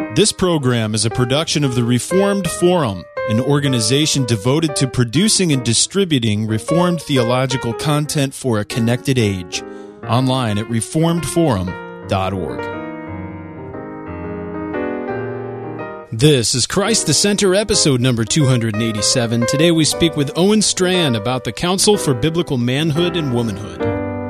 This program is a production of the Reformed Forum, an organization devoted to producing and distributing Reformed theological content for a connected age. Online at reformedforum.org. This is Christ the Center, episode number 287. Today we speak with Owen Strachan about the Council for Biblical Manhood and Womanhood.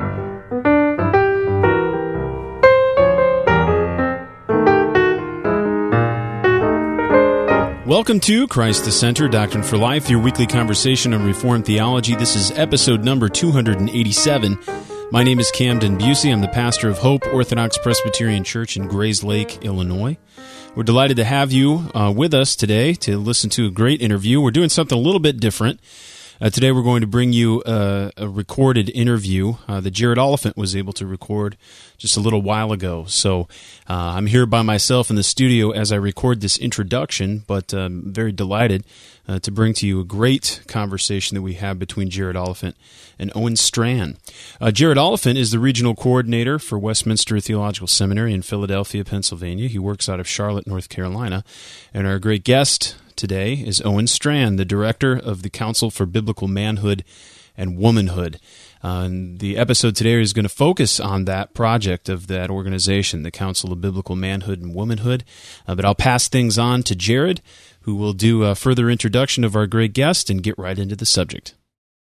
Welcome to Christ the Center, Doctrine for Life, your weekly conversation on Reformed theology. This is episode number 287. My name is Camden Busey. I'm the pastor of Hope Orthodox Presbyterian Church in Grayslake, Illinois. We're delighted to have you with us today to listen to a great interview. We're doing something a little bit different. Today we're going to bring you a recorded interview that Jared Oliphant was able to record just a little while ago. So I'm here by myself in the studio as I record this introduction, but I'm very delighted to bring to you a great conversation that we have between Jared Oliphant and Owen Strachan. Jared Oliphant is the regional coordinator for Westminster Theological Seminary in Philadelphia, Pennsylvania. He works out of Charlotte, North Carolina. And our great guest today is Owen Strachan, the director of the Council for Biblical Manhood and Womanhood. And the episode today is going to focus on that project of that organization, the Council of Biblical Manhood and Womanhood. But I'll pass things on to Jared, who will do a further introduction of our great guest and get right into the subject.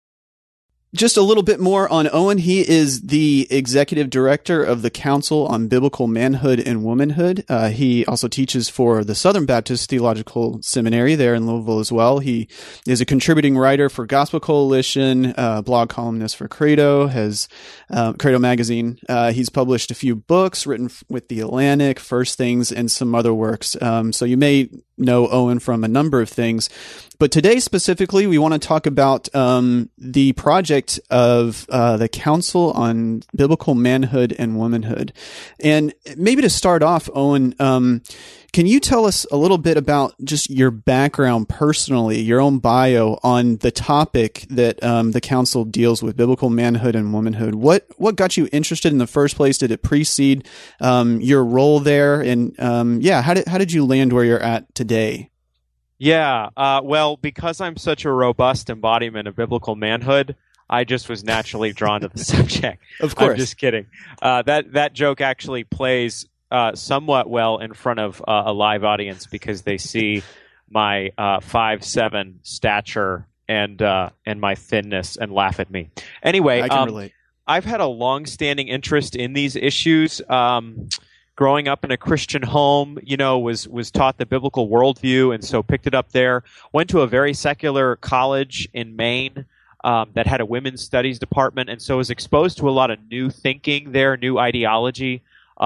Just a little bit more on Owen. He is the executive director of the Council on Biblical Manhood and Womanhood. He also teaches for the Southern Baptist Theological Seminary there in Louisville as well. He is a contributing writer for Gospel Coalition, blog columnist for Credo, has Credo magazine. He's published a few books written with The Atlantic, First Things, and some other works. So you may know Owen from a number of things. But today specifically, we want to talk about the project of the Council on Biblical Manhood and Womanhood. And maybe to start off, Owen, can you tell us a little bit about just your background personally, your own bio on the topic that the Council deals with, biblical manhood and womanhood? What got you interested in the first place? Did it precede your role there? And how did you land where you're at today? Yeah, well, because I'm such a robust embodiment of biblical manhood, I just was naturally drawn to the subject. Of course. I'm just kidding. That joke actually plays somewhat well in front of a live audience because they see my 5'7" stature and my thinness and laugh at me. Anyway, I can relate. I've had a long-standing interest in these issues. Growing up in a Christian home, was taught the biblical worldview, and so picked it up there. Went to a very secular college in Maine that had a women's studies department, and so was exposed to a lot of new thinking there, new ideology,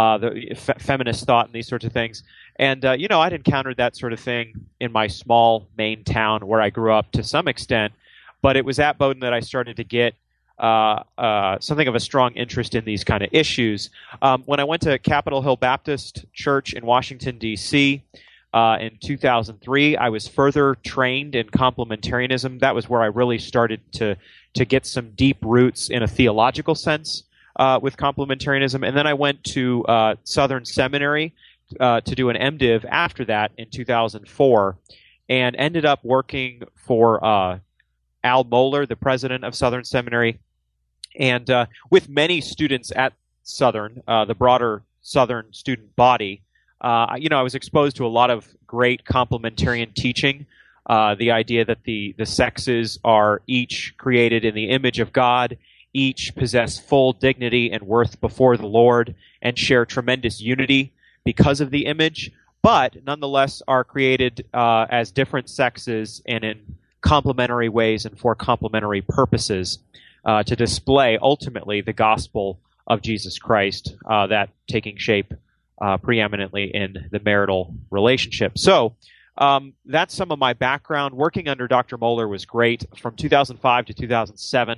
feminist thought, and these sorts of things. And, I'd encountered that sort of thing in my small Maine town where I grew up to some extent, but it was at Bowdoin that I started to get something of a strong interest in these kind of issues. When I went to Capitol Hill Baptist Church in Washington, D.C., in 2003, I was further trained in complementarianism. That was where I really started to get some deep roots in a theological sense with complementarianism. And then I went to Southern Seminary to do an MDiv after that in 2004, and ended up working for Al Mohler, the president of Southern Seminary, and with many students at Southern, the broader Southern student body, I was exposed to a lot of great complementarian teaching. The idea that the sexes are each created in the image of God, each possess full dignity and worth before the Lord, and share tremendous unity because of the image, but nonetheless are created as different sexes and in complementary ways and for complementary purposes to display ultimately the gospel of Jesus Christ, that taking shape preeminently in the marital relationship. So that's some of my background. Working under Dr. Mohler was great. From 2005 to 2007,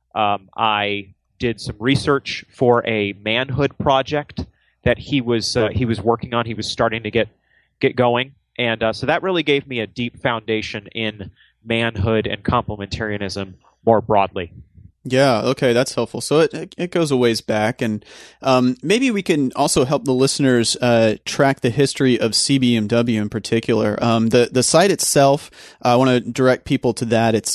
I did some research for a manhood project that he was working on. He was starting to get going, and so that really gave me a deep foundation in manhood and complementarianism more broadly. Yeah, okay, that's helpful. So it goes a ways back, and maybe we can also help the listeners track the history of CBMW in particular. The site itself, I want to direct people to that. It's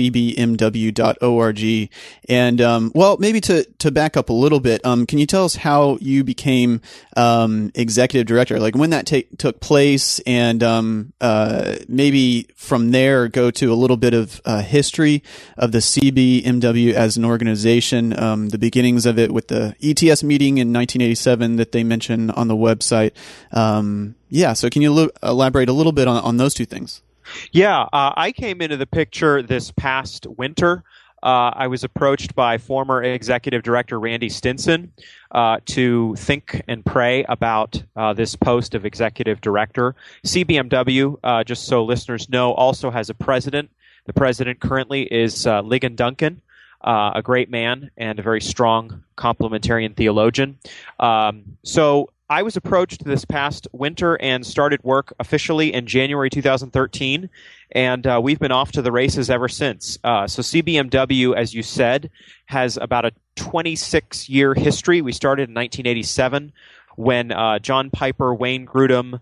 cbmw.org. And well, maybe to back up a little bit, can you tell us how you became executive director? Like when that took place, and maybe from there go to a little bit of history of the CBMW as an organization, the beginnings of it with the ETS meeting in 1987 that they mention on the website. So can you elaborate a little bit on those two things? Yeah, I came into the picture this past winter. I was approached by former executive director Randy Stinson to think and pray about this post of executive director. CBMW, just so listeners know, also has a president. The president currently is Ligon Duncan, a great man and a very strong complementarian theologian. So I was approached this past winter and started work officially in January 2013, and we've been off to the races ever since. So CBMW, as you said, has about a 26-year history. We started in 1987 when John Piper, Wayne Grudem,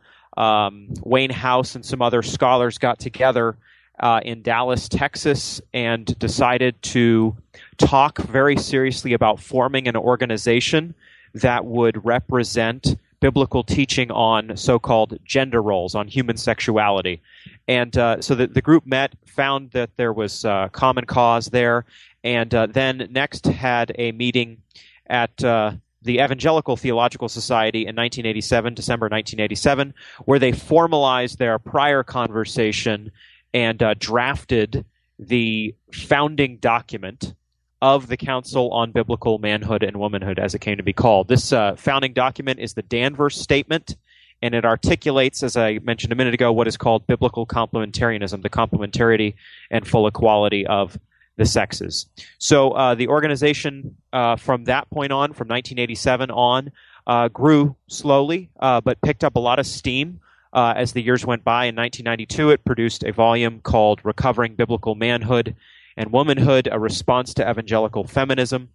Wayne House, and some other scholars got together in Dallas, Texas, and decided to talk very seriously about forming an organization that would represent biblical teaching on so-called gender roles, on human sexuality. And so the group met, found that there was common cause there, and then next had a meeting at the Evangelical Theological Society in 1987, December 1987, where they formalized their prior conversation and drafted the founding document of the Council on Biblical Manhood and Womanhood, as it came to be called. This founding document is the Danvers Statement, and it articulates, as I mentioned a minute ago, what is called biblical complementarianism, the complementarity and full equality of the sexes. So the organization from that point on, from 1987 on, grew slowly, but picked up a lot of steam. As the years went by. In 1992, it produced a volume called Recovering Biblical Manhood and Womanhood, a response to evangelical feminism.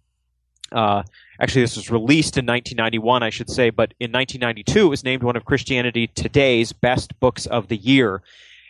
Actually, this was released in 1991, I should say, but in 1992, it was named one of Christianity Today's best books of the year.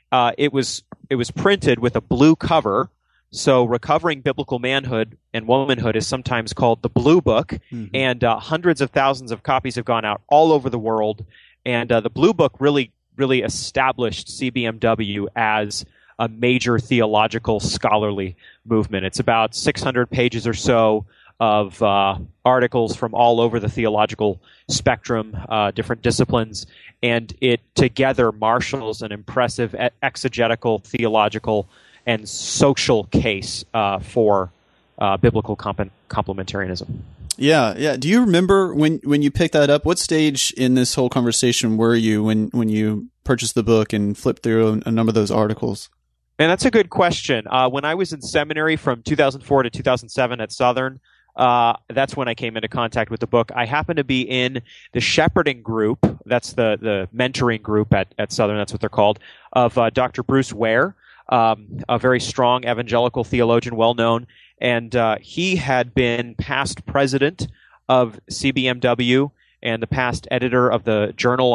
It was printed with a blue cover. So Recovering Biblical Manhood and Womanhood is sometimes called the Blue Book, and hundreds of thousands of copies have gone out all over the world. And the Blue Book really established CBMW as a major theological scholarly movement. It's about 600 pages or so of articles from all over the theological spectrum, different disciplines, and it together marshals an impressive exegetical, theological, and social case for biblical complementarianism. Yeah. Do you remember when you picked that up? What stage in this whole conversation were you when you purchased the book and flipped through a number of those articles? And that's a good question. When I was in seminary from 2004 to 2007 at Southern, that's when I came into contact with the book. I happened to be in the shepherding group. That's the mentoring group at Southern. That's what they're called, of Dr. Bruce Ware, a very strong evangelical theologian, well known. And he had been past president of CBMW and the past editor of the Journal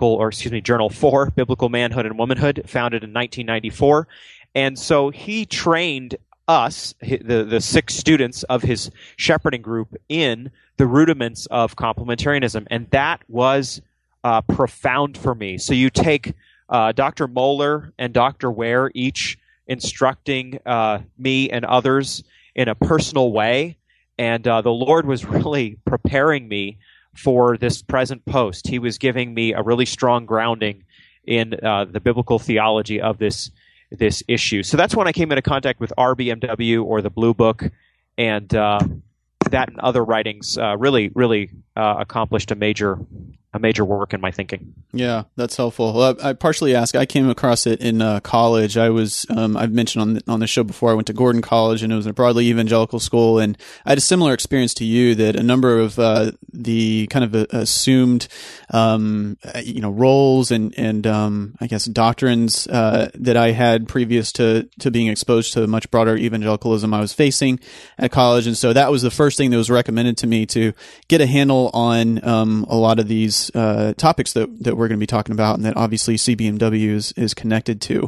for Biblical Manhood and Womanhood, founded in 1994. And so he trained us, the 6 students of his shepherding group, in the rudiments of complementarianism. And that was profound for me. So you take Dr. Moeller and Dr. Ware, each instructing me and others in a personal way, and the Lord was really preparing me for this present post. He was giving me a really strong grounding in the biblical theology of this issue. So that's when I came into contact with RBMW, or the Blue Book, and that and other writings really accomplished a major a major work in my thinking. Yeah, that's helpful. Well, I partially ask. I came across it in college. I've mentioned on the show before, I went to Gordon College, and it was a broadly evangelical school. And I had a similar experience to you, that a number of the kind of assumed, roles and I guess doctrines that I had previous to being exposed to much broader evangelicalism I was facing at college. And so that was the first thing that was recommended to me to get a handle on a lot of these topics that we're going to be talking about, and that obviously CBMW is connected to.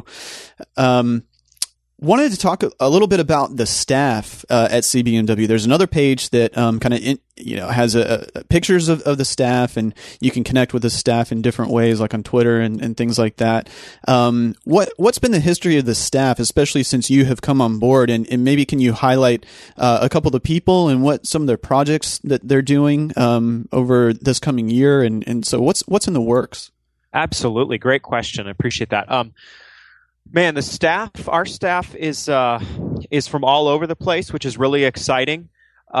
Wanted to talk a little bit about the staff at CBMW. There's another page that has pictures of the staff, and you can connect with the staff in different ways, like on Twitter and things like that. What's been the history of the staff, especially since you have come on board, and maybe can you highlight a couple of the people and what some of their projects that they're doing over this coming year, and so what's in the works? Absolutely, great question. I appreciate that. Man, our staff is from all over the place, which is really exciting.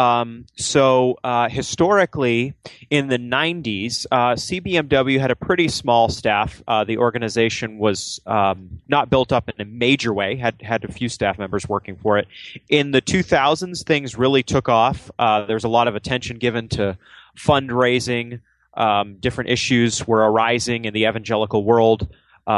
Historically, in the 90s, CBMW had a pretty small staff. The organization was not built up in a major way, had a few staff members working for it. In the 2000s, things really took off. There's a lot of attention given to fundraising. Different issues were arising in the evangelical world.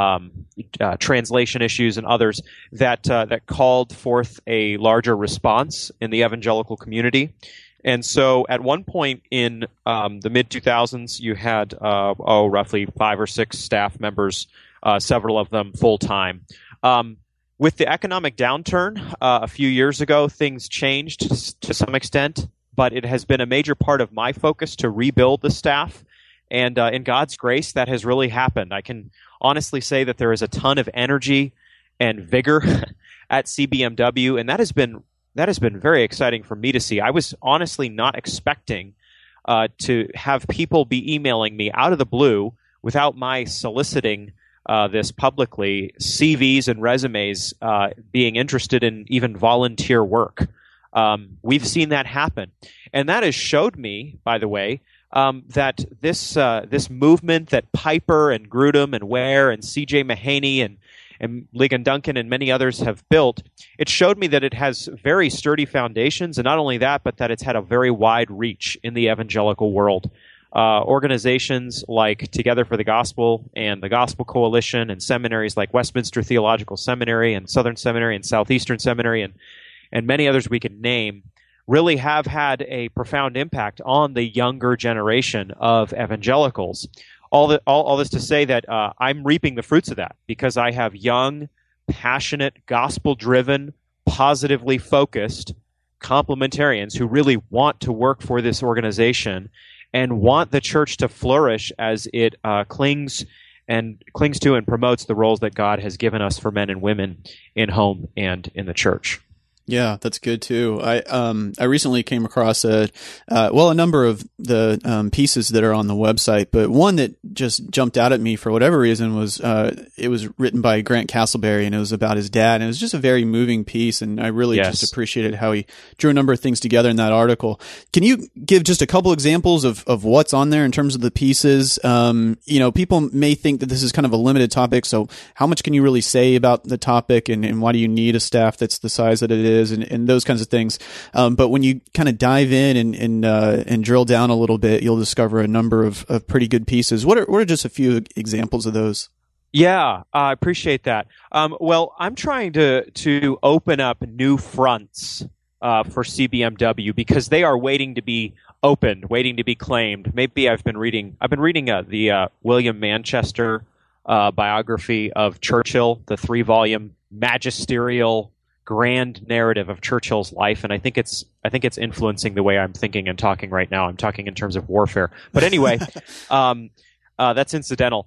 Translation issues and others that called forth a larger response in the evangelical community. And so at one point in the mid-2000s, you had roughly 5 or 6 staff members, several of them full-time. With the economic downturn a few years ago, things changed to some extent, but it has been a major part of my focus to rebuild the staff. And in God's grace, that has really happened. I can honestly say that there is a ton of energy and vigor at CBMW, and that has been very exciting for me to see. I was honestly not expecting to have people be emailing me out of the blue without my soliciting this publicly, CVs and resumes being interested in even volunteer work. We've seen that happen, and that has showed me, by the way, that this movement that Piper and Grudem and Ware and C.J. Mahaney and Ligon Duncan and many others have built, it showed me that it has very sturdy foundations, and not only that, but that it's had a very wide reach in the evangelical world. Organizations like Together for the Gospel and the Gospel Coalition, and seminaries like Westminster Theological Seminary and Southern Seminary and Southeastern Seminary and many others we could name, really have had a profound impact on the younger generation of evangelicals. All this to say that I'm reaping the fruits of that, because I have young, passionate, gospel-driven, positively focused complementarians who really want to work for this organization and want the church to flourish as it clings to and promotes the roles that God has given us for men and women in home and in the church. Yeah, that's good too. I recently came across a number of the pieces that are on the website, but one that just jumped out at me for whatever reason was it was written by Grant Castleberry, and it was about his dad, and it was just a very moving piece, and I really just appreciated how he drew a number of things together in that article. Can you give just a couple examples of what's on there in terms of the pieces? People may think that this is kind of a limited topic, so how much can you really say about the topic, and why do you need a staff that's the size that it is? And those kinds of things. But when you kind of dive in and drill down a little bit, you'll discover a number of pretty good pieces. What are just a few examples of those? Yeah, I appreciate that. Well, I'm trying to open up new fronts for CBMW, because they are waiting to be opened, waiting to be claimed. Maybe I've been reading the William Manchester biography of Churchill, the 3-volume magisterial grand narrative of Churchill's life, and I think it's influencing the way I'm thinking and talking right now. I'm talking in terms of warfare, but anyway, that's incidental.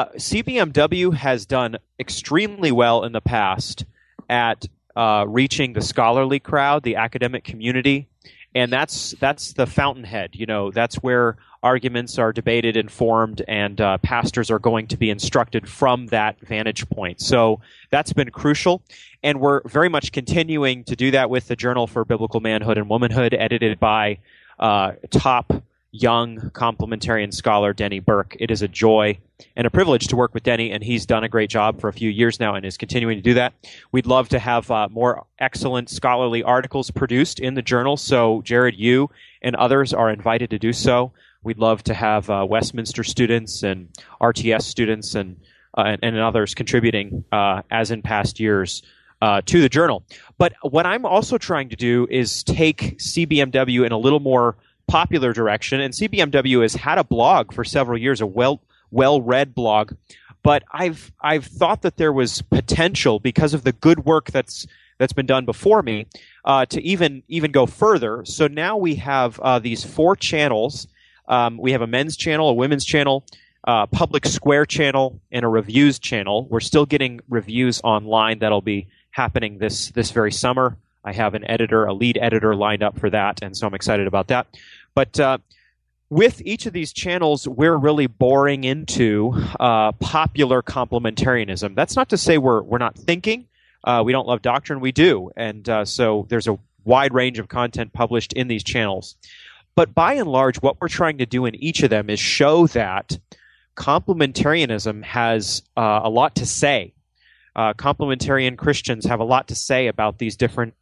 CBMW has done extremely well in the past at reaching the scholarly crowd, the academic community, and that's the fountainhead. That's where arguments are debated and formed, and pastors are going to be instructed from that vantage point. So that's been crucial, and we're very much continuing to do that with the Journal for Biblical Manhood and Womanhood, edited by top young complementarian scholar, Denny Burke. It is a joy and a privilege to work with Denny, and he's done a great job for a few years now and is continuing to do that. We'd love to have more excellent scholarly articles produced in the journal, so Jared, you and others are invited to do so. We'd love to have Westminster students and RTS students and others contributing, as in past years, to the journal. But what I'm also trying to do is take CBMW in a little more popular direction, and CBMW has had a blog for several years, a well-read blog, but I've thought that there was potential because of the good work that's been done before me to even go further. So now we have these 4 channels. We have a men's channel, a women's channel, public square channel, and a reviews channel. We're still getting reviews online that'll be happening this very summer. I have a lead editor lined up for that, and so I'm excited about that. But with each of these channels, we're really boring into popular complementarianism. That's not to say we're not thinking. We don't love doctrine. We do. And so there's a wide range of content published in these channels. But by and large, what we're trying to do in each of them is show that complementarianism has a lot to say. Complementarian Christians have a lot to say about these different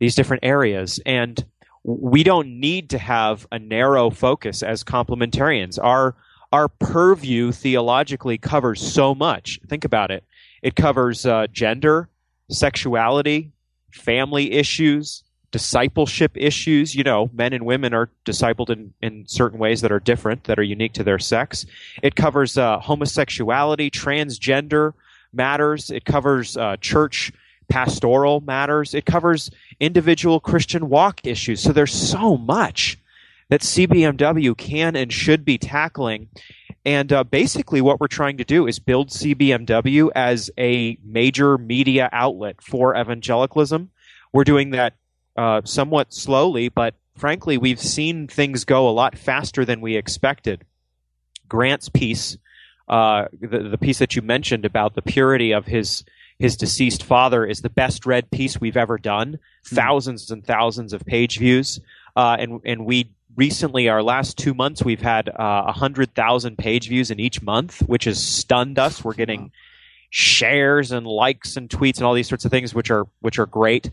areas, and we don't need to have a narrow focus as complementarians. Our purview theologically covers so much. Think about it. It covers gender, sexuality, family issues, discipleship issues. Men and women are discipled in certain ways that are different, that are unique to their sex. It covers homosexuality, transgender matters. It covers church pastoral matters. It covers individual Christian walk issues. So there's so much that CBMW can and should be tackling. And basically what we're trying to do is build CBMW as a major media outlet for evangelicalism. We're doing that somewhat slowly, but frankly, we've seen things go a lot faster than we expected. Grant's piece, the piece that you mentioned about the purity of his deceased father, is the best read piece we've ever done. Thousands and thousands of page views. And we recently, our last 2 months, we've had 100,000 page views in each month, which has stunned us. We're getting shares and likes and tweets and all these sorts of things, which are great.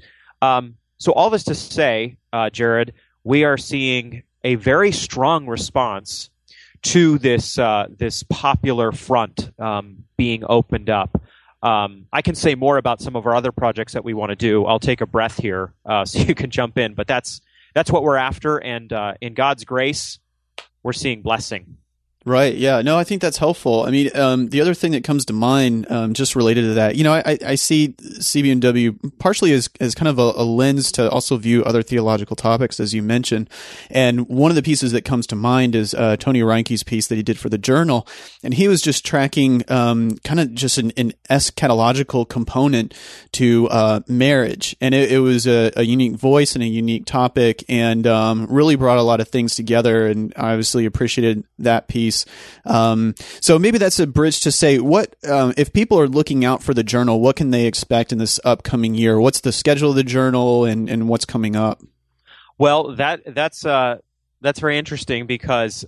So all this to say, Jared, we are seeing a very strong response to this popular front being opened up. I can say more about some of our other projects that we want to do. I'll take a breath here so you can jump in, but that's what we're after, and in God's grace, we're seeing blessing. Right. Yeah. No, I think that's helpful. I mean, the other thing that comes to mind, just related to that, I see CBMW partially as kind of a lens to also view other theological topics, as you mentioned. And one of the pieces that comes to mind is Tony Reinke's piece that he did for the Journal, and he was just tracking kind of just an eschatological component to marriage, and it was a unique voice and a unique topic, and really brought a lot of things together. And I obviously appreciated that piece. So maybe that's a bridge to say, what if people are looking out for the Journal, what can they expect in this upcoming year? What's the schedule of the Journal, and what's coming up? Well, that's very interesting because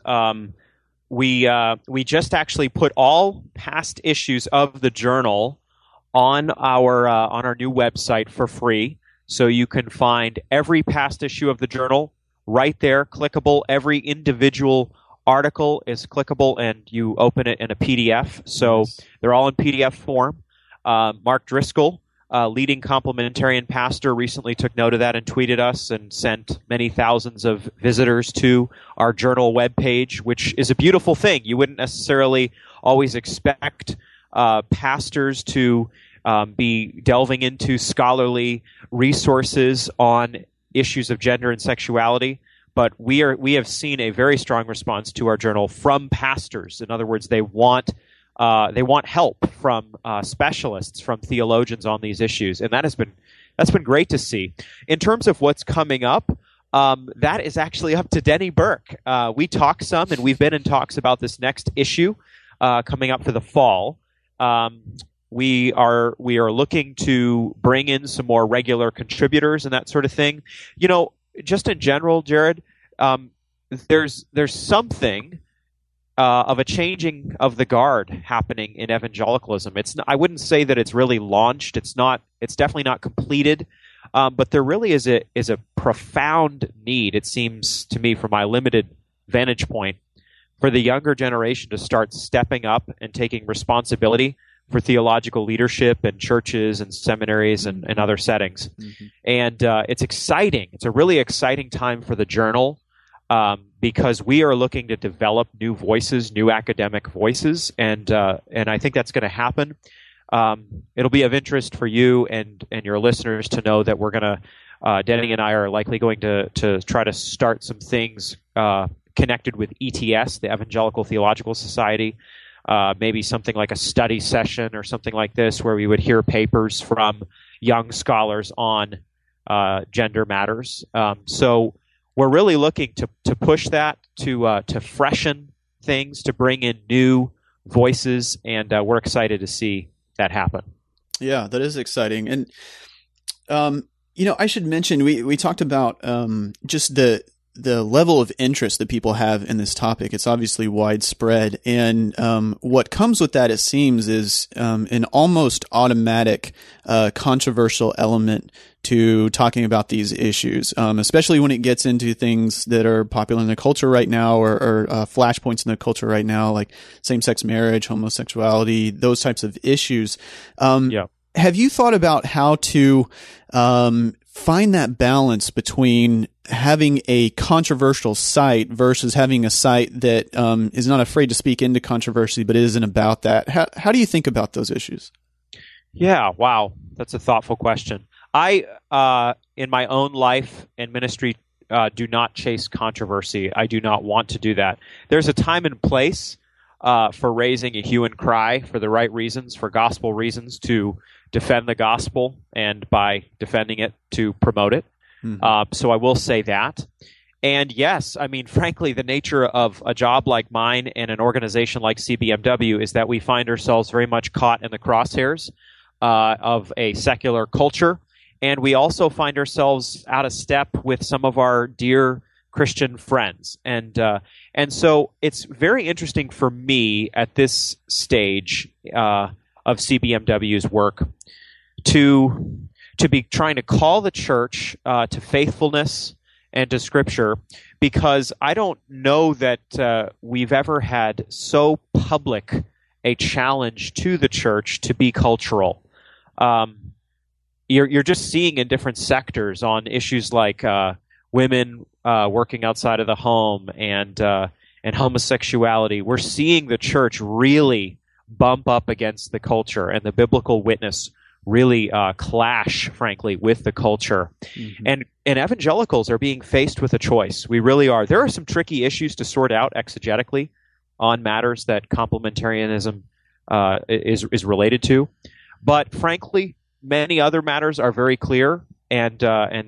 we just actually put all past issues of the Journal on our new website for free, so you can find every past issue of the Journal right there, clickable. Every individual article is clickable, and you open it in a PDF. So they're all in PDF form. Mark Driscoll, leading complementarian pastor, recently took note of that and tweeted us and sent many thousands of visitors to our Journal webpage, which is a beautiful thing. You wouldn't necessarily always expect pastors to be delving into scholarly resources on issues of gender and sexuality. But we have seen a very strong response to our Journal from pastors. In other words, they want help from specialists, from theologians on these issues, and that's been great to see. In terms of what's coming up, that is actually up to Denny Burke. We talked some, and we've been in talks about this next issue coming up for the fall. We are looking to bring in some more regular contributors and that sort of thing. Just in general, Jared, there's something of a changing of the guard happening in evangelicalism. I wouldn't say that it's really launched. It's definitely not completed. But there really is a profound need, it seems to me, from my limited vantage point, for the younger generation to start stepping up and taking responsibility for theological leadership in churches and seminaries and other settings. Mm-hmm. And it's exciting. It's a really exciting time for the Journal because we are looking to develop new voices, new academic voices, and I think that's going to happen. It'll be of interest for you and your listeners to know that we're going to, Denny and I are likely going to try to start some things connected with ETS, the Evangelical Theological Society, maybe something like a study session or something like this where we would hear papers from young scholars on gender matters. So we're really looking to push that, to freshen things, to bring in new voices, and we're excited to see that happen. Yeah, that is exciting. And, I should mention, we talked about just the level of interest that people have in this topic. It's obviously widespread. And what comes with that, it seems, is an almost automatic controversial element to talking about these issues, especially when it gets into things that are popular in the culture right now or flashpoints in the culture right now, like same-sex marriage, homosexuality, those types of issues. Have you thought about how to find that balance between having a controversial site versus having a site that is not afraid to speak into controversy but isn't about that? How do you think about those issues? Yeah, wow. That's a thoughtful question. I, in my own life and ministry, do not chase controversy. I do not want to do that. There's a time and place for raising a hue and cry for the right reasons, for gospel reasons, to defend the gospel, and by defending it, to promote it. Mm-hmm. So I will say that. And yes, I mean, frankly, the nature of a job like mine and an organization like CBMW is that we find ourselves very much caught in the crosshairs of a secular culture. And we also find ourselves out of step with some of our dear Christian friends. And so it's very interesting for me at this stage of CBMW's work to be trying to call the church to faithfulness and to Scripture, because I don't know that we've ever had so public a challenge to the church to be cultural. You're just seeing in different sectors on issues like women working outside of the home and homosexuality. We're seeing the church really bump up against the culture, and the biblical witness really clash, frankly, with the culture. Mm-hmm. And evangelicals are being faced with a choice. We really are. There are some tricky issues to sort out exegetically on matters that complementarianism is related to, but frankly, many other matters are very clear and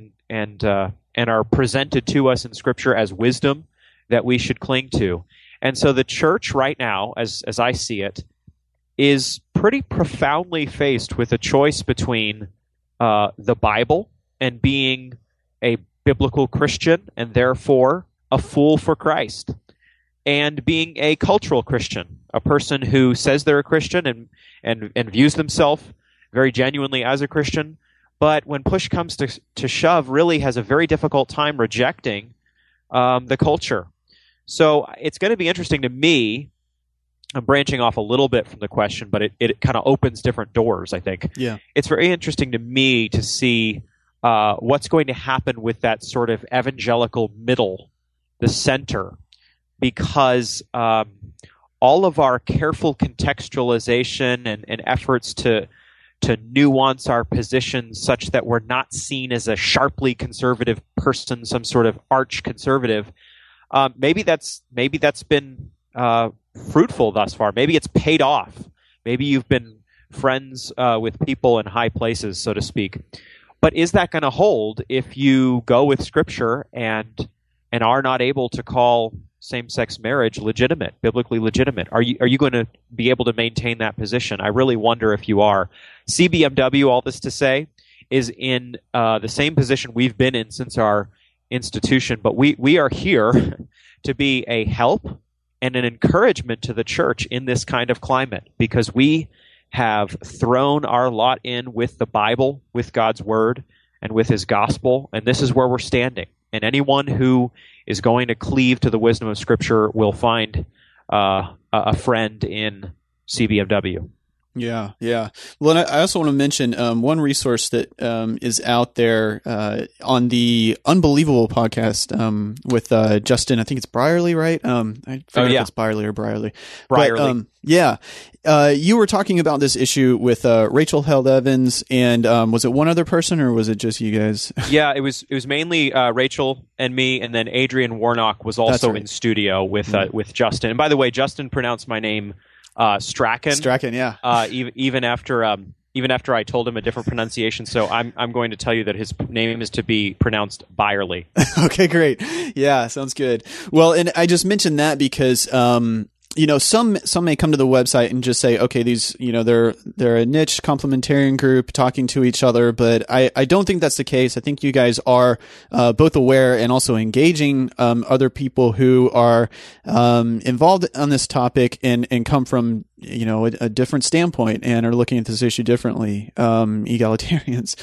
are presented to us in Scripture as wisdom that we should cling to. And so the church right now, as I see it, is pretty profoundly faced with a choice between the Bible and being a biblical Christian and therefore a fool for Christ, and being a cultural Christian, a person who says they're a Christian and views themselves very genuinely as a Christian, but when push comes to shove, really has a very difficult time rejecting the culture. So it's going to be interesting to me. I'm branching off a little bit from the question, but it kind of opens different doors, I think. Yeah. It's very interesting to me to see what's going to happen with that sort of evangelical middle, the center, because all of our careful contextualization and efforts to nuance our positions such that we're not seen as a sharply conservative person, some sort of arch conservative. Maybe that's been fruitful thus far. Maybe it's paid off. Maybe you've been friends with people in high places, so to speak. But is that going to hold if you go with Scripture and are not able to call same-sex marriage legitimate, biblically legitimate? Are you going to be able to maintain that position? I really wonder if you are. CBMW, all this to say, is in the same position we've been in since our institution, but we are here to be a help and an encouragement to the church in this kind of climate, because we have thrown our lot in with the Bible, with God's word, and with his gospel, and this is where we're standing. And anyone who is going to cleave to the wisdom of Scripture will find a friend in CBMW. Yeah, yeah. Well, and I also want to mention one resource that is out there on the Unbelievable podcast with Justin. I think it's Brierly, right? I forget if it's Byerly or Brierly. Brierly. You were talking about this issue with Rachel Held Evans, and was it one other person, or was it just you guys? Yeah, it was mainly Rachel and me, and then Adrian Warnock was also in studio with Justin. And by the way, Justin pronounced my name Strachan. Strachan, yeah. Even after I told him a different pronunciation, so I'm going to tell you that his name is to be pronounced Byerly. Okay, great. Yeah, sounds good. Well, and I just mentioned that because some may come to the website and just say, okay, these, they're a niche complementarian group talking to each other, but I don't think that's the case. I think you guys are both aware and also engaging other people who are involved on this topic and come from a different standpoint and are looking at this issue differently, egalitarians.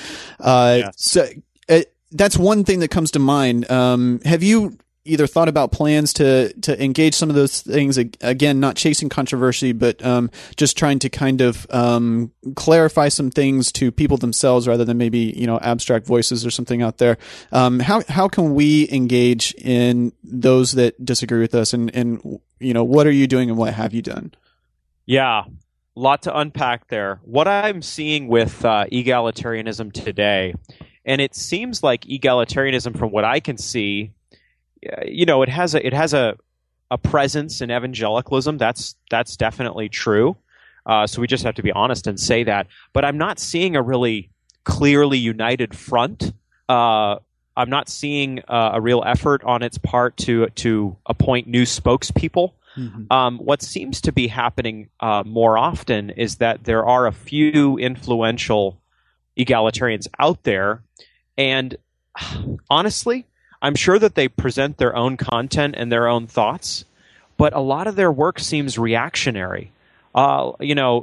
So that's one thing that comes to mind. Have you either thought about plans to engage some of those things, again, not chasing controversy, but just trying to kind of clarify some things to people themselves rather than maybe abstract voices or something out there? How can we engage in those that disagree with us, and what are you doing and what have you done? Yeah, a lot to unpack there. What I'm seeing with egalitarianism today, and it seems like egalitarianism, from what I can see, it has a presence in evangelicalism. That's definitely true. So we just have to be honest and say that. But I'm not seeing a really clearly united front. I'm not seeing a real effort on its part to appoint new spokespeople. Mm-hmm. What seems to be happening more often is that there are a few influential egalitarians out there, and honestly, I'm sure that they present their own content and their own thoughts, but a lot of their work seems reactionary. So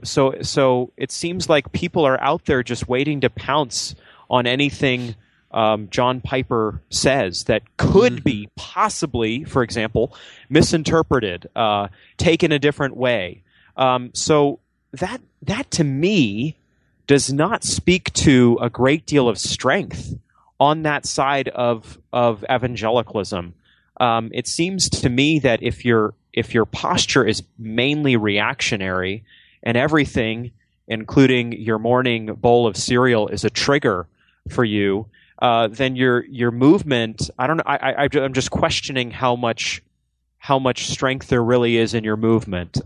it seems like people are out there just waiting to pounce on anything John Piper says that could be possibly, for example, misinterpreted, taken a different way. So that to me does not speak to a great deal of strength on that side of evangelicalism. It seems to me that if your posture is mainly reactionary and everything, including your morning bowl of cereal, is a trigger for you, then your movement, I don't know. I'm just questioning how much strength there really is in your movement.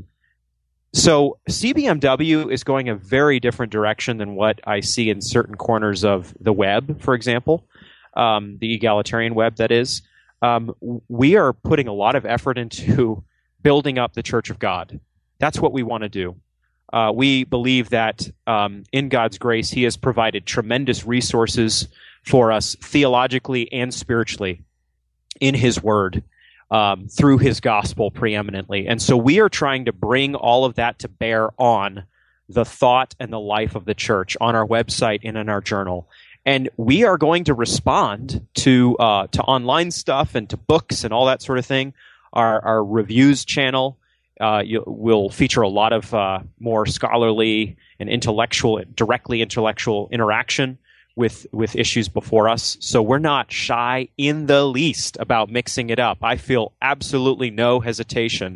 So CBMW is going a very different direction than what I see in certain corners of the web, for example, the egalitarian web, that is. We are putting a lot of effort into building up the Church of God. That's what we want to do. We believe that in God's grace, He has provided tremendous resources for us theologically and spiritually in His Word. Through His gospel preeminently. And so we are trying to bring all of that to bear on the thought and the life of the church on our website and in our journal. And we are going to respond to online stuff and to books and all that sort of thing. Our reviews channel will feature a lot of more scholarly and directly intellectual interaction with issues before us. So we're not shy in the least about mixing it up. I feel absolutely no hesitation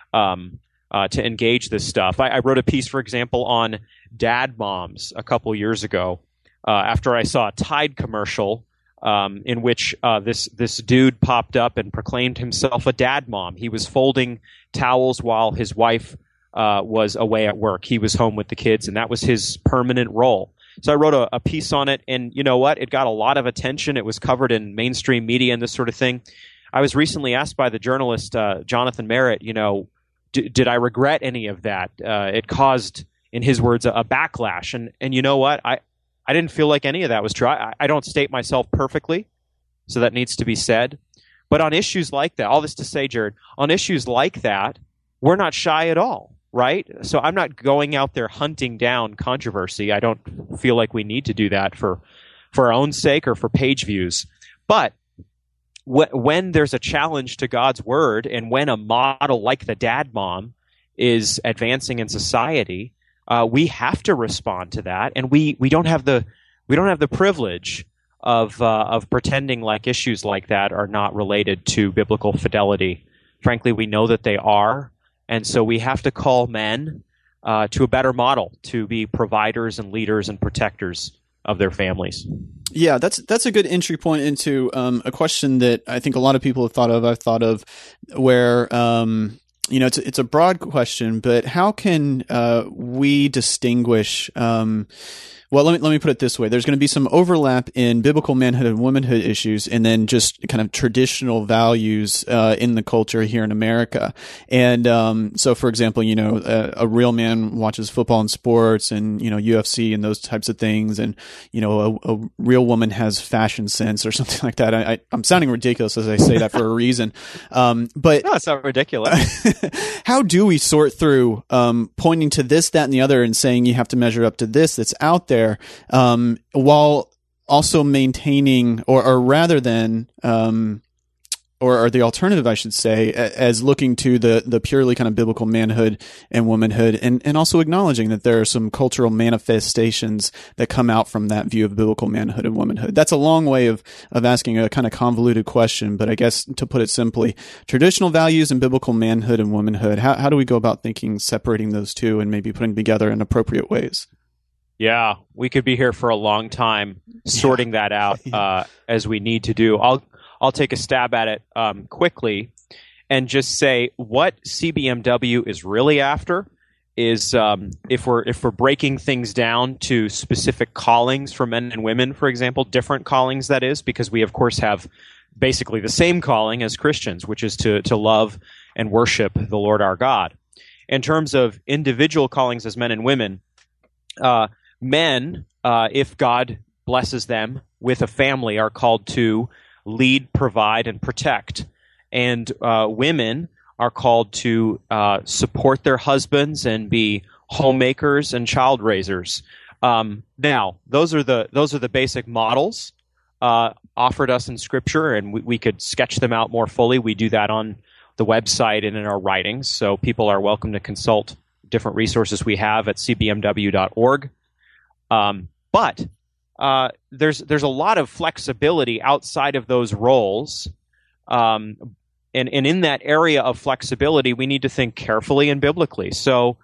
to engage this stuff. I wrote a piece, for example, on dad moms a couple years ago after I saw a Tide commercial in which this dude popped up and proclaimed himself a dad mom. He was folding towels while his wife was away at work. He was home with the kids, and that was his permanent role. So I wrote a piece on it, and you know what? It got a lot of attention. It was covered in mainstream media and this sort of thing. I was recently asked by the journalist Jonathan Merritt, did I regret any of that? It caused, in his words, a backlash. And you know what? I didn't feel like any of that was true. I don't state myself perfectly, so that needs to be said. But on issues like that, all this to say, Jared, on issues like that, we're not shy at all, right? So I'm not going out there hunting down controversy. I don't feel like we need to do that for our own sake or for page views. But when there's a challenge to God's word, and when a model like the dad mom is advancing in society, we have to respond to that, and we don't have the privilege of pretending like issues like that are not related to biblical fidelity. Frankly, we know that they are, and so we have to call men to a better model, to be providers and leaders and protectors of their families. Yeah, that's a good entry point into a question that I think a lot of people have thought of. I've thought of where it's a broad question, but how can we distinguish? Well, let me put it this way. There's going to be some overlap in biblical manhood and womanhood issues, and then just kind of traditional values in the culture here in America. And so, for example, a real man watches football and sports, and UFC and those types of things, and a real woman has fashion sense or something like that. I'm sounding ridiculous as I say that for a reason, but no, it's not ridiculous. How do we sort through pointing to this, that, and the other, and saying you have to measure up to this that's out there? While also maintaining, or rather than, or the alternative, I should say, as looking to the purely kind of biblical manhood and womanhood, and also acknowledging that there are some cultural manifestations that come out from that view of biblical manhood and womanhood. That's a long way of asking a kind of convoluted question, but I guess to put it simply, traditional values and biblical manhood and womanhood, how do we go about separating those two and maybe putting together in appropriate ways? Yeah, we could be here for a long time sorting that out as we need to do. I'll take a stab at it quickly and just say what CBMW is really after is if we're breaking things down to specific callings for men and women, for example, different callings, that is, because we of course have basically the same calling as Christians, which is to love and worship the Lord our God. In terms of individual callings as men and women, men, if God blesses them with a family, are called to lead, provide, and protect. And women are called to support their husbands and be homemakers and child raisers. Now, those are the basic models offered us in Scripture, and we could sketch them out more fully. We do that on the website and in our writings, so people are welcome to consult different resources we have at cbmw.org. But there's a lot of flexibility outside of those roles, and in that area of flexibility, we need to think carefully and biblically. So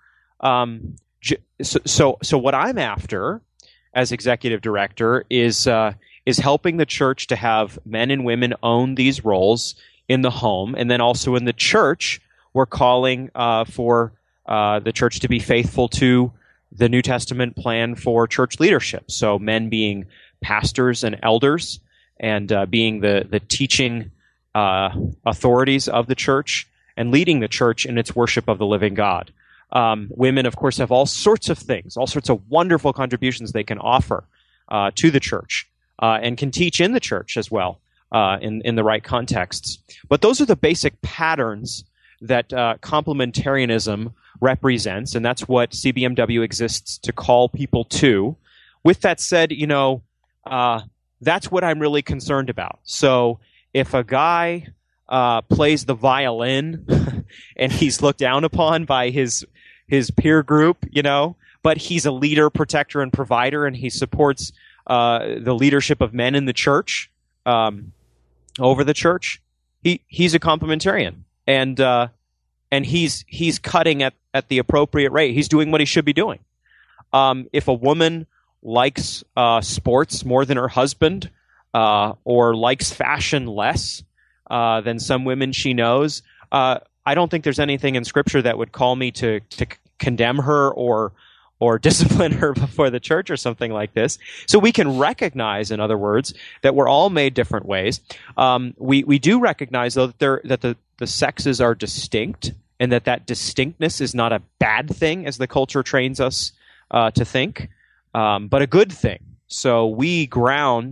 what I'm after as executive director is helping the church to have men and women own these roles in the home, and then also in the church, we're calling for the church to be faithful to the New Testament plan for church leadership. So men being pastors and elders, and being the teaching authorities of the church, and leading the church in its worship of the living God. Women, of course, have all sorts of things, all sorts of wonderful contributions they can offer to the church, and can teach in the church as well in the right contexts. But those are the basic patterns that complementarianism represents, and that's what CBMW exists to call people to. With that said, that's what I'm really concerned about. So if a guy plays the violin and he's looked down upon by his peer group, but he's a leader, protector, and provider, and he supports the leadership of men in the church over the church, he's a complementarian. And he's cutting at the appropriate rate. He's doing what he should be doing. If a woman likes sports more than her husband, or likes fashion less than some women she knows, I don't think there's anything in Scripture that would call me to condemn her or discipline her before the church or something like this. So we can recognize, in other words, that we're all made different ways. We do recognize, though, that the sexes are distinct, and that distinctness is not a bad thing, as the culture trains us to think, but a good thing. So we ground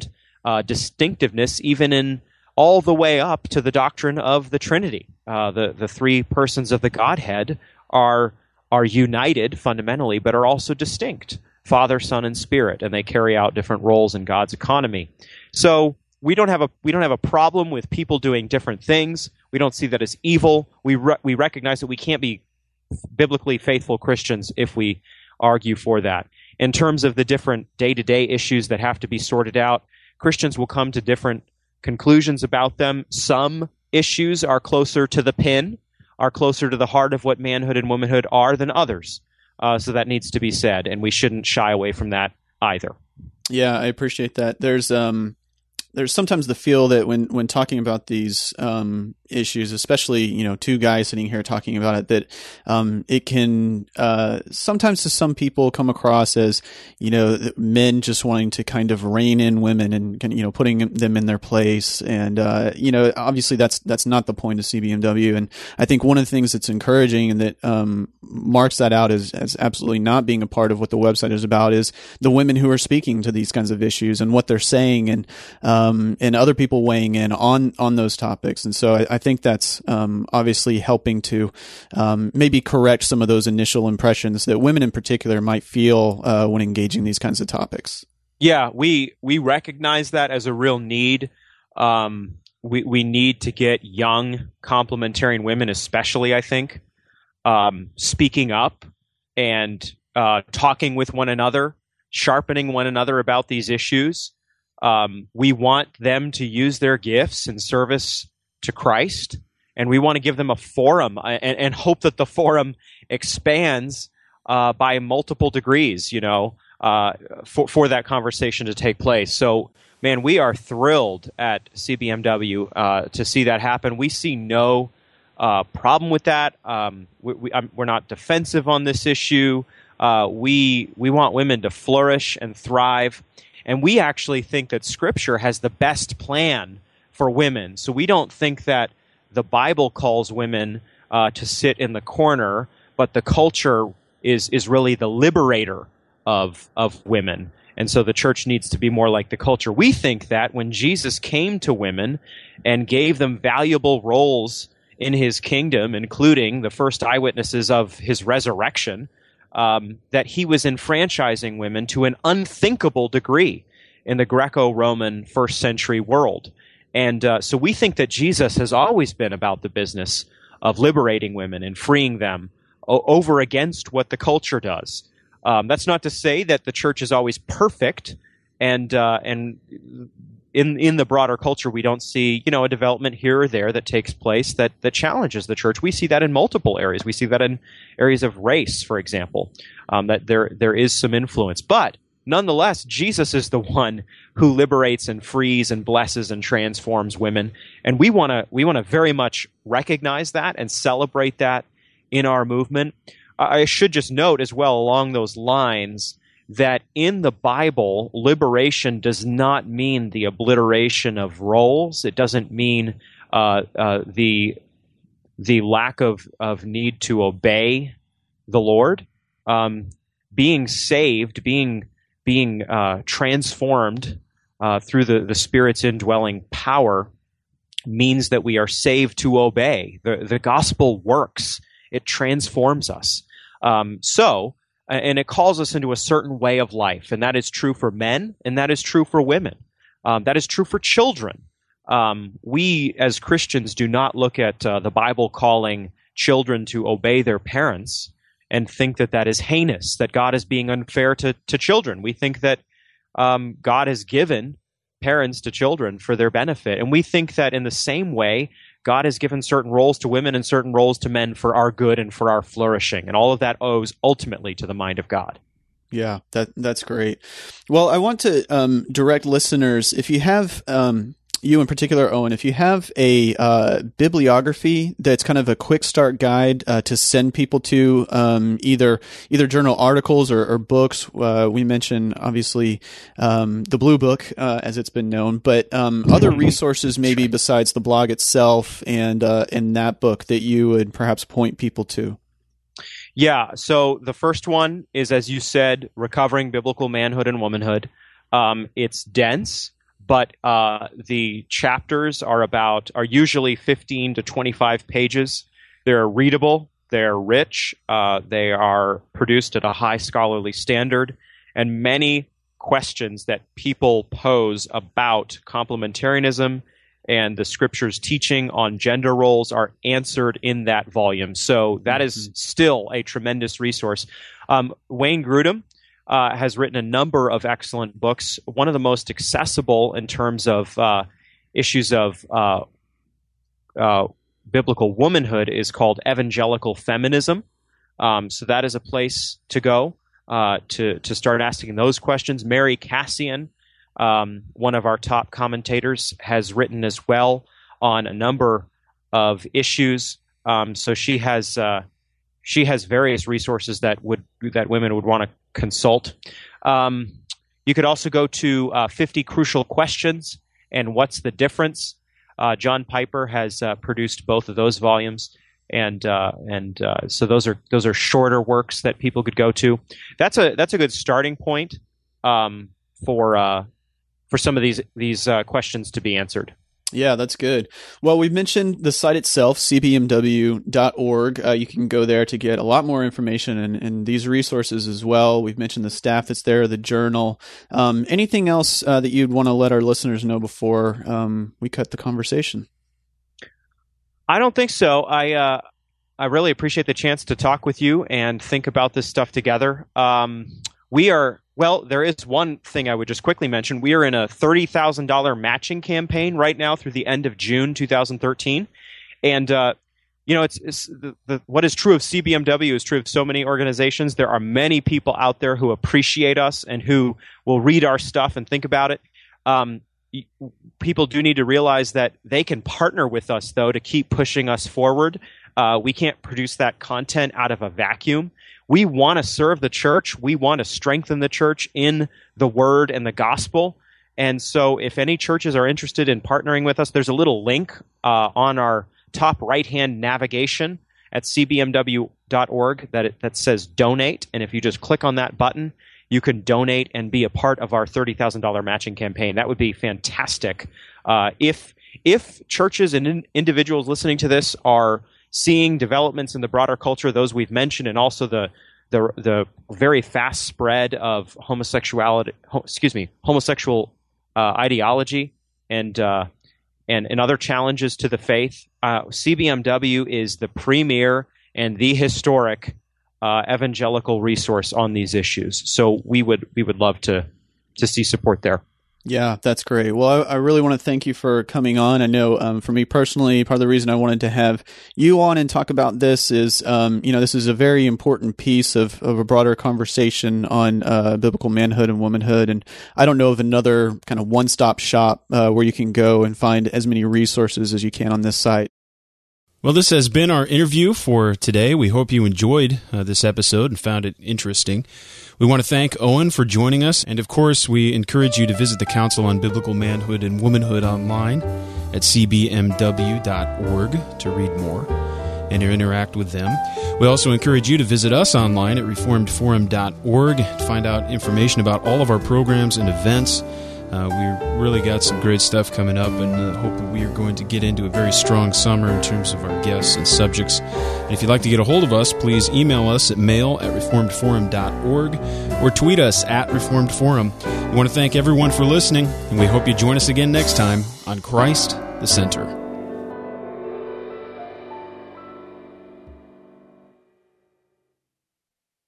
distinctiveness, even in all the way up to the doctrine of the Trinity. The three persons of the Godhead are united fundamentally, but are also distinct: Father, Son, and Spirit, and they carry out different roles in God's economy. So we don't have a problem with people doing different things. We don't see that as evil. We recognize that we can't be biblically faithful Christians if we argue for that. In terms of the different day-to-day issues that have to be sorted out, Christians will come to different conclusions about them. Some issues are closer to the pin, are closer to the heart of what manhood and womanhood are than others. So that needs to be said, and we shouldn't shy away from that either. Yeah, I appreciate that. There's sometimes the feel that when talking about these issues, especially, two guys sitting here talking about it, that it can sometimes to some people come across as, men just wanting to kind of rein in women and, putting them in their place. And, obviously that's not the point of CBMW. And I think one of the things that's encouraging and that marks that out as absolutely not being a part of what the website is about is the women who are speaking to these kinds of issues and what they're saying, and other people weighing in on those topics. And so I think that's obviously helping to maybe correct some of those initial impressions that women in particular might feel when engaging these kinds of topics. Yeah, we recognize that as a real need. We need to get young complementarian women, especially, I think, speaking up and talking with one another, sharpening one another about these issues. We want them to use their gifts in service to Christ, and we want to give them a forum and hope that the forum expands by multiple degrees, for that conversation to take place. So, man, we are thrilled at CBMW to see that happen. We see no problem with that. We're not defensive on this issue. We want women to flourish and thrive. And we actually think that Scripture has the best plan for women. So we don't think that the Bible calls women to sit in the corner, but the culture is really the liberator of women. And so the church needs to be more like the culture. We think that when Jesus came to women and gave them valuable roles in his kingdom, including the first eyewitnesses of his resurrection, that he was enfranchising women to an unthinkable degree in the Greco-Roman first century world. And so we think that Jesus has always been about the business of liberating women and freeing them over against what the culture does. That's not to say that the church is always perfect, and in the broader culture, we don't see, a development here or there that takes place that challenges the church. We see that in multiple areas. We see that in areas of race, for example, that there is some influence. But nonetheless, Jesus is the one who liberates and frees and blesses and transforms women, and we want to very much recognize that and celebrate that in our movement. I should just note as well along those lines that in the Bible, liberation does not mean the obliteration of roles. It doesn't mean the lack of need to obey the Lord. Being saved, being transformed through the Spirit's indwelling power means that we are saved to obey. The gospel works. It transforms us. And it calls us into a certain way of life, and that is true for men, and that is true for women. That is true for children. We, as Christians, do not look at the Bible calling children to obey their parents and think that that is heinous, that God is being unfair to children. We think that God has given parents to children for their benefit, and we think that in the same way, God has given certain roles to women and certain roles to men for our good and for our flourishing. And all of that owes ultimately to the mind of God. Yeah, that's great. Well, I want to direct listeners, if you have, you in particular, Owen, if you have a bibliography that's kind of a quick start guide to send people to either journal articles or books. We mentioned, obviously, the Blue Book, as it's been known, but other resources maybe besides the blog itself and that book that you would perhaps point people to. Yeah, so the first one is, as you said, Recovering Biblical Manhood and Womanhood. It's dense, but the chapters are usually 15 to 25 pages. They're readable, they're rich, they are produced at a high scholarly standard, and many questions that people pose about complementarianism and the Scripture's teaching on gender roles are answered in that volume. So that is still a tremendous resource. Wayne Grudem has written a number of excellent books. One of the most accessible in terms of issues of biblical womanhood is called Evangelical Feminism. So that is a place to go to start asking those questions. Mary Cassian, one of our top commentators, has written as well on a number of issues. So she has various resources that women would want to consult. You could also go to 50 Crucial Questions and What's the Difference. John Piper has produced both of those volumes, and so those are shorter works that people could go to. That's a good starting point for some of these questions to be answered. Yeah, that's good. Well, we've mentioned the site itself, cbmw.org. You can go there to get a lot more information and these resources as well. We've mentioned the staff that's there, the journal. Anything else that you'd want to let our listeners know before we cut the conversation? I don't think so. I really appreciate the chance to talk with you and think about this stuff together. There is one thing I would just quickly mention. We are in a $30,000 matching campaign right now through the end of June 2013. And, what is true of CBMW is true of so many organizations. There are many people out there who appreciate us and who will read our stuff and think about it. People do need to realize that they can partner with us, though, to keep pushing us forward. We can't produce that content out of a vacuum. We want to serve the church. We want to strengthen the church in the word and the gospel. And so if any churches are interested in partnering with us, there's a little link on our top right-hand navigation at cbmw.org that says donate. And if you just click on that button, you can donate and be a part of our $30,000 matching campaign. That would be fantastic. If churches and individuals listening to this are seeing developments in the broader culture, those we've mentioned, and also the very fast spread of homosexual ideology and other challenges to the faith, CBMW is the premier and the historic evangelical resource on these issues. So we would love to see support there. Yeah, that's great. Well, I really want to thank you for coming on. I know for me personally, part of the reason I wanted to have you on and talk about this is, this is a very important piece of a broader conversation on biblical manhood and womanhood. And I don't know of another kind of one-stop shop where you can go and find as many resources as you can on this site. Well, this has been our interview for today. We hope you enjoyed this episode and found it interesting. We want to thank Owen for joining us, and of course, we encourage you to visit the Council on Biblical Manhood and Womanhood online at cbmw.org to read more and to interact with them. We also encourage you to visit us online at reformedforum.org to find out information about all of our programs and events. We really got some great stuff coming up, and hope that we are going to get into a very strong summer in terms of our guests and subjects. And if you'd like to get a hold of us, please email us at mail@reformedforum.org or tweet us at reformedforum. We want to thank everyone for listening, and we hope you join us again next time on Christ the Center.